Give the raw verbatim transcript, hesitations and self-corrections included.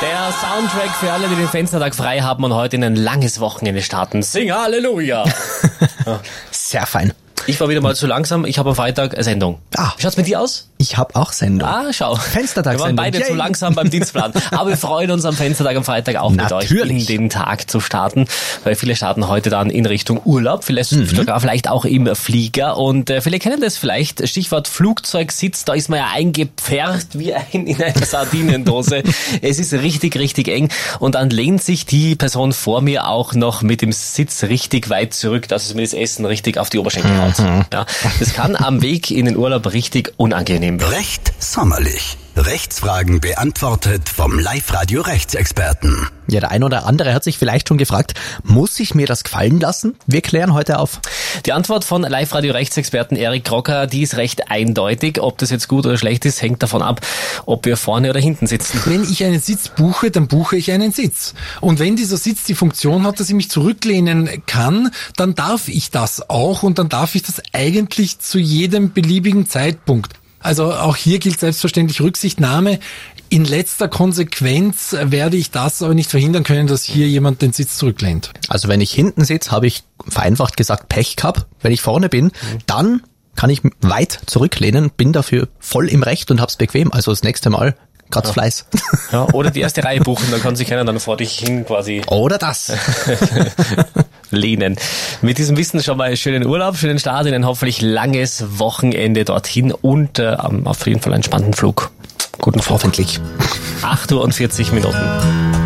Der Soundtrack für alle, die den Fenstertag frei haben und heute in ein langes Wochenende starten. Sing Halleluja! Sehr fein. Ich war wieder mal zu langsam. Ich habe am Freitag eine Sendung. Ah. Wie schaut's mit dir aus? Ich habe auch Sendung. Ah, schau. Fenstertag-Sendung. Wir waren beide Yay. zu langsam beim Dienstplan. Aber wir freuen uns am Fenstertag am Freitag auch mit euch in den Tag zu starten. Weil viele starten heute dann in Richtung Urlaub. Vielleicht, mhm. sogar vielleicht auch im Flieger. Und äh, viele kennen das vielleicht. Stichwort Flugzeugsitz. Da ist man ja eingepfercht wie ein in einer Sardinendose. Es ist richtig, richtig eng. Und dann lehnt sich die Person vor mir auch noch mit dem Sitz richtig weit zurück, dass es mir das Essen richtig auf die Oberschenkel haut. Mhm. Ja, das kann am Weg in den Urlaub richtig unangenehm werden. Recht sommerlich. Rechtsfragen beantwortet vom Live-Radio-Rechtsexperten. Ja, der eine oder andere hat sich vielleicht schon gefragt, muss ich mir das gefallen lassen? Wir klären heute auf. Die Antwort von Live-Radio-Rechtsexperten Erik Krocker, die ist recht eindeutig. Ob das jetzt gut oder schlecht ist, hängt davon ab, ob wir vorne oder hinten sitzen. Wenn ich einen Sitz buche, dann buche ich einen Sitz. Und wenn dieser Sitz die Funktion hat, dass ich mich zurücklehnen kann, dann darf ich das auch und dann darf ich das eigentlich zu jedem beliebigen Zeitpunkt. Also auch hier gilt selbstverständlich Rücksichtnahme. In letzter Konsequenz werde ich das aber nicht verhindern können, dass hier jemand den Sitz zurücklehnt. Also wenn ich hinten sitze, habe ich vereinfacht gesagt Pech gehabt. Wenn ich vorne bin, dann kann ich weit zurücklehnen, bin dafür voll im Recht und hab's bequem. Also das nächste Mal Gott ja. Fleiß. Ja, oder die erste Reihe buchen, dann kann sich keiner dann vor dich hin quasi... Oder das. lehnen. Mit diesem Wissen schon mal schönen Urlaub, schönen Start in ein hoffentlich langes Wochenende dorthin und äh, auf jeden Fall einen spannenden Flug. Guten Flug. Hoffentlich. acht Uhr und vierzig Minuten.